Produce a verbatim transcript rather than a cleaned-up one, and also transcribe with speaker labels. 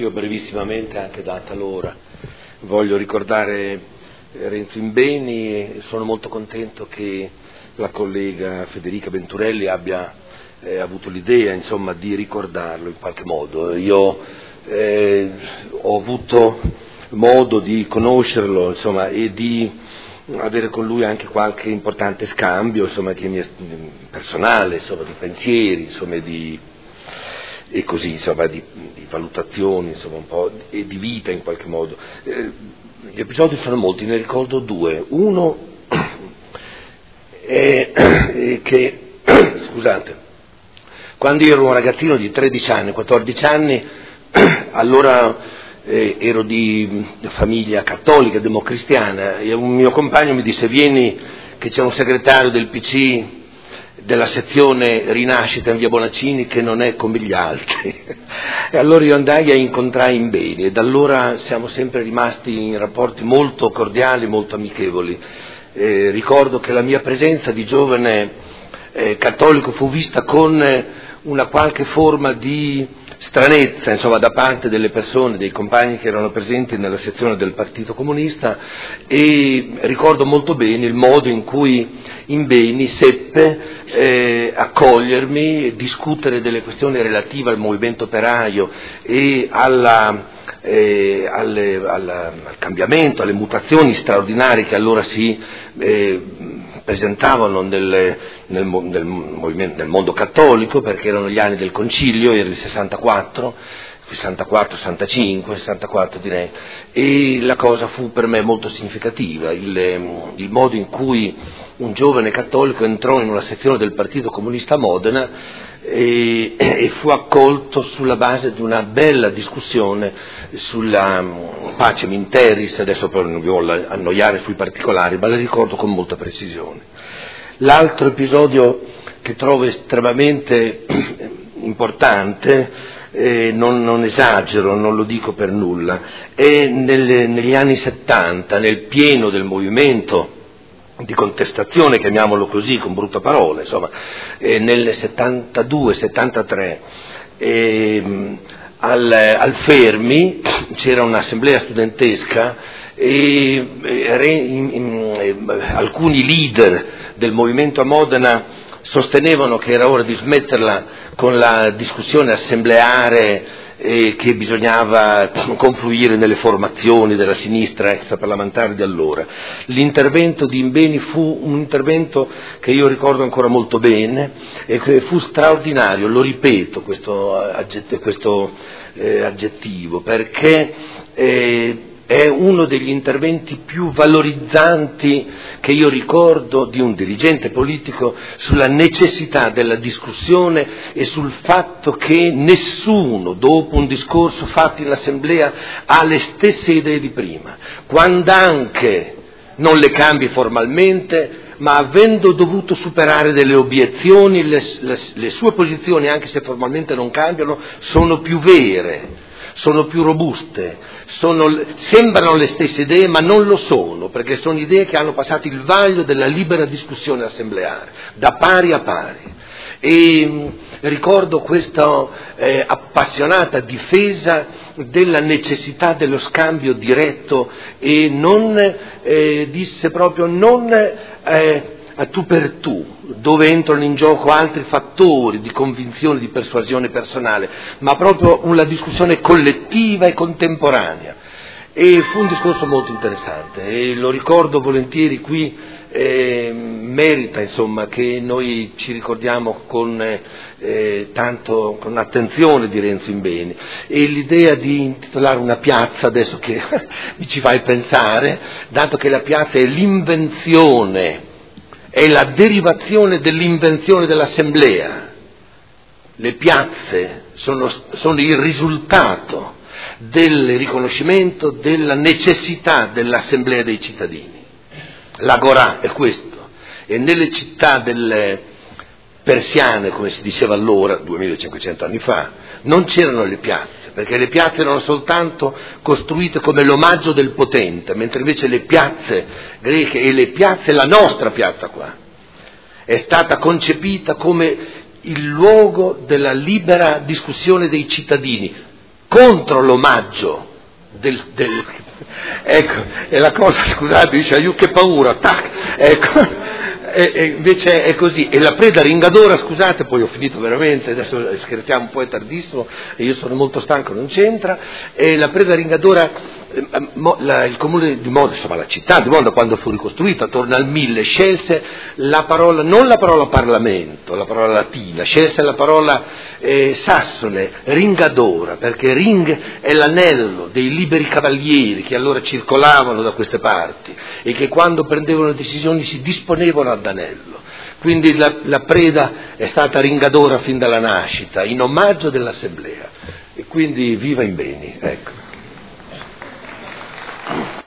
Speaker 1: anch'io brevissimamente, anche data l'ora. Voglio ricordare Renzo Imbeni e sono molto contento che la collega Federica Venturelli abbia eh, avuto l'idea, insomma, di ricordarlo in qualche modo. Io eh, ho avuto modo di conoscerlo, insomma, e di avere con lui anche qualche importante scambio, insomma, che mi è personale, insomma, di pensieri, insomma, di e così, insomma, di, di valutazioni, insomma, un po' e di vita in qualche modo. Eh, gli episodi sono molti, ne ricordo due. Uno è, è che, scusate, quando io ero un ragazzino di tredici anni, quattordici anni, allora eh, ero di famiglia cattolica, democristiana, e un mio compagno mi disse: vieni che c'è un segretario del P C della sezione Rinascita in via Bonaccini che non è come gli altri. E allora io andai a incontrare Imbeni e da allora siamo sempre rimasti in rapporti molto cordiali, molto amichevoli. Eh, ricordo che la mia presenza di giovane eh, cattolico fu vista con eh, una qualche forma di stranezza, insomma, da parte delle persone, dei compagni che erano presenti nella sezione del Partito Comunista, e ricordo molto bene il modo in cui Imbeni seppe eh, accogliermi, discutere delle questioni relative al movimento operaio e alla, eh, alle, alla, al cambiamento, alle mutazioni straordinarie che allora si eh, presentavano nel, nel, nel, movimento, nel mondo cattolico, perché erano gli anni del concilio, era il sessantaquattro, sessantaquattro, sessantacinque, sessantaquattro direi, e la cosa fu per me molto significativa, il, il modo in cui un giovane cattolico entrò in una sezione del Partito Comunista a Modena e, e fu accolto sulla base di una bella discussione sulla Pacem in Terris. Adesso però non vi voglio annoiare sui particolari, ma le ricordo con molta precisione. L'altro episodio che trovo estremamente importante, Eh, non, non esagero, non lo dico per nulla, è nel, negli anni settanta, nel pieno del movimento di contestazione, chiamiamolo così, con brutta parola, insomma, eh, nel settantadue settantatré, eh, al, al Fermi c'era un'assemblea studentesca e eh, in, in, eh, alcuni leader del movimento a Modena sostenevano che era ora di smetterla con la discussione assembleare e che bisognava confluire nelle formazioni della sinistra extraparlamentare di allora. L'intervento di Imbeni fu un intervento che io ricordo ancora molto bene e che fu straordinario, lo ripeto questo, agget- questo eh, aggettivo, perché eh, è uno degli interventi più valorizzanti che io ricordo di un dirigente politico sulla necessità della discussione e sul fatto che nessuno, dopo un discorso fatto in assemblea, ha le stesse idee di prima, quando anche non le cambi formalmente, ma avendo dovuto superare delle obiezioni, le, le, le sue posizioni, anche se formalmente non cambiano, sono più vere, sono più robuste, sono, sembrano le stesse idee ma non lo sono, perché sono idee che hanno passato il vaglio della libera discussione assembleare, da pari a pari. E mh, ricordo questa eh, appassionata difesa della necessità dello scambio diretto e non, eh, disse proprio, non eh, a tu per tu, dove entrano in gioco altri fattori di convinzione, di persuasione personale, ma proprio una discussione collettiva e contemporanea. E fu un discorso molto interessante e lo ricordo volentieri qui, eh, merita insomma che noi ci ricordiamo con eh, tanto con attenzione di Renzo Imbeni. E l'idea di intitolare una piazza, adesso che mi ci fai pensare, dato che la piazza è l'invenzione, è la derivazione dell'invenzione dell'assemblea. Le piazze sono, sono il risultato del riconoscimento della necessità dell'assemblea dei cittadini. L'agorà è questo. E nelle città delle persiane, come si diceva allora, duemilacinquecento anni fa, non c'erano le piazze, perché le piazze erano soltanto costruite come l'omaggio del potente, mentre invece le piazze greche e le piazze, la nostra piazza qua, è stata concepita come il luogo della libera discussione dei cittadini, contro l'omaggio del, del ecco, è la cosa, scusate, dice aiuto che paura, tac, ecco. E, e invece è così, e la preda ringadora, scusate, poi ho finito veramente, adesso scherziamo un po', è tardissimo e io sono molto stanco, non c'entra, e la preda ringadora, eh, mo, la, il comune di Modena, insomma la città di Modena quando fu ricostruita attorno al mille scelse la parola, non la parola Parlamento, la parola latina, scelse la parola eh, sassone, ringadora, perché ring è l'anello dei liberi cavalieri che allora circolavano da queste parti e che quando prendevano decisioni si disponevano ad anello. Quindi la, la preda è stata ringadora fin dalla nascita, in omaggio dell'assemblea, e quindi viva in beni, ecco.